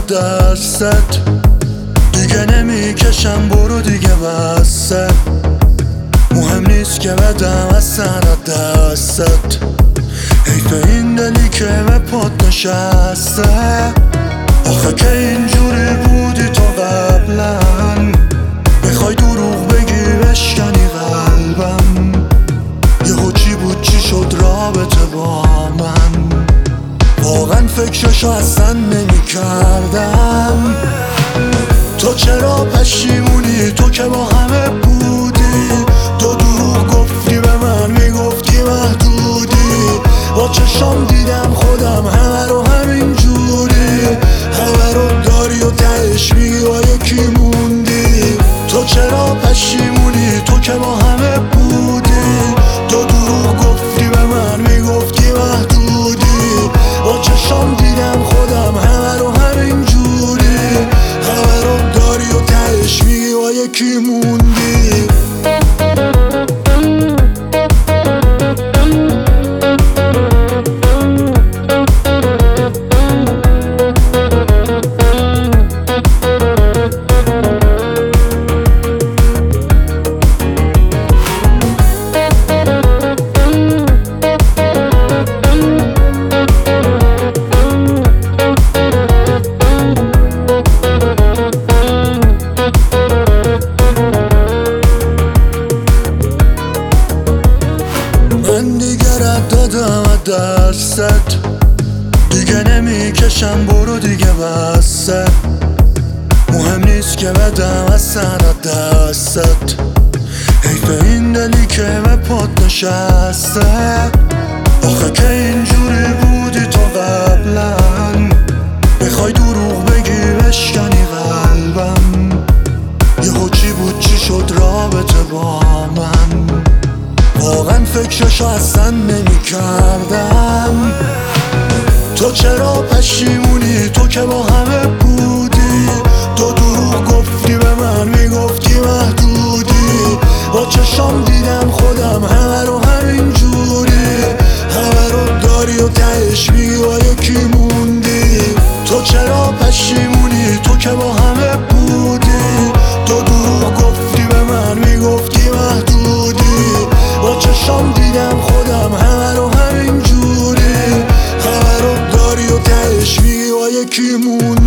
دستت، دیگه نمیکشم برو دیگه بسته. مهم نیست که بدم از سر دستت، حیف این دلی که به پات نشسته. آخه که اینجوری بودی تو قبلا، بخوای دروغ بگی بشکنی قلبم. یهو چی بود چی شد رابطه با من، واقعا فکرشو اصلا نمی کردم. تو چرا پشیمونی؟ تو که با همه بودی، تو دروغ گفتی به من، میگفتی محدودی. با چشام دیدم خودم همه رو همین جوری، همه رو داری و تهش میگی با یکی موندی. تو چرا پشیمونی؟ تو که با همه بودی، تو دروغ گفتی به من، میگفتی محدودی. با چشام دیدم خودم همه رو همین جوری، همه رو داری و تهش میگی با یکی موندی. من دیگه رد دادم دستت، دیگه نمیکشم برو دیگه بسته. مهم نیست که بدم از سر دستت، حیف این دلی که به پات نشسته. آخه که اینجوری بودی تو قبلا، بخوای دروغ بگی بشکنی قلبم. یهو چی بود چی شد رابطه با من، واقعا فکرشو اصلا نمی کردم. تو چرا پشیمونی؟ تو که با همه بودی، تو دروغ گفتی به من، میگفتی محدودی. با چشام دیدم خودم همه رو همین جوری، همه رو داری و تهش میگی با یکی موندی. تو چرا پشیمونی؟ تو که با همه بودی، تو دروغ گفتی به من، میگفتی محدودی. با چشام دیدم خودم همه رو همین جوری، همه رو داری و تهش میگی با یکی موندی.